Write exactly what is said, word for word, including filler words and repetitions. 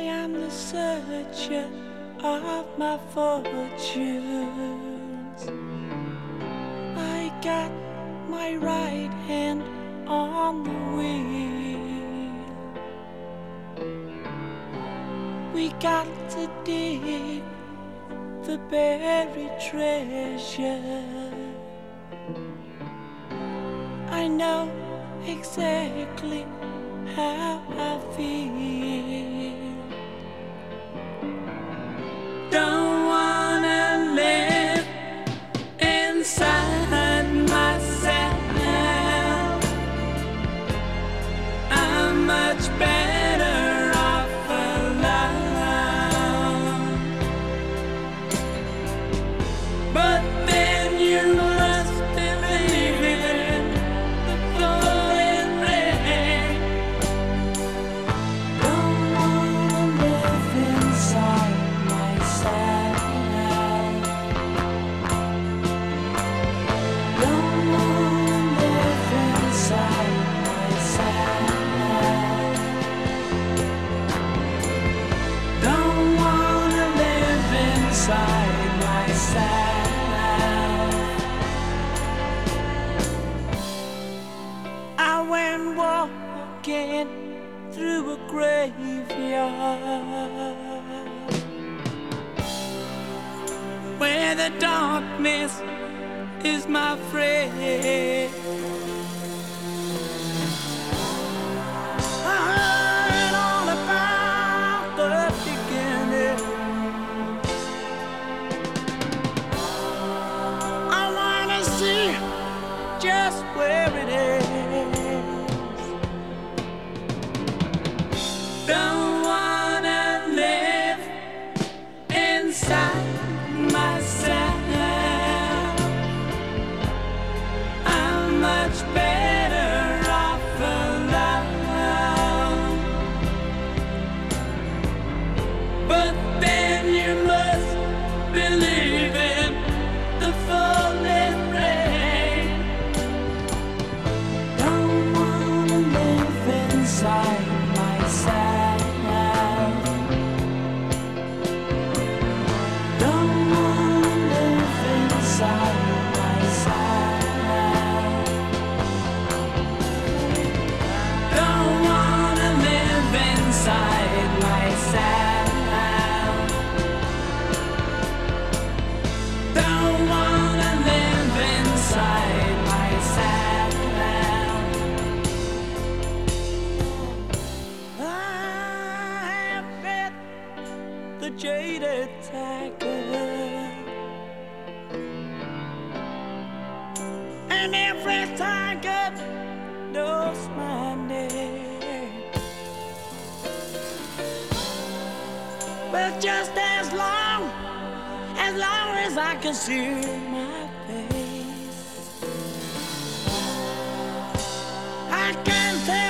am the searcher of my fortunes. I got my right hand on the wheel. We got to dig the buried treasure. I know exactly how I feel. Don't wanna live inside myself. I'm much better off alone. But then you must believe in the falling rain. Don't wanna live inside myself. Don't wanna live inside myself. Don't wanna live inside myself. I went walking through a graveyard where the darkness is my friend. I heard all about the beginning. I wanna see just where it is. Don't wanna live inside myself. I'm much better off alone. But then you must believe in the falling rain. Don't wanna live inside myself. Don't wanna live inside myself. Don't wanna live inside myself. Don't wanna live inside myself. I have met the jaded tiger, and every tiger knows my name. Well, just as long, as long as I can see my face, I can tell.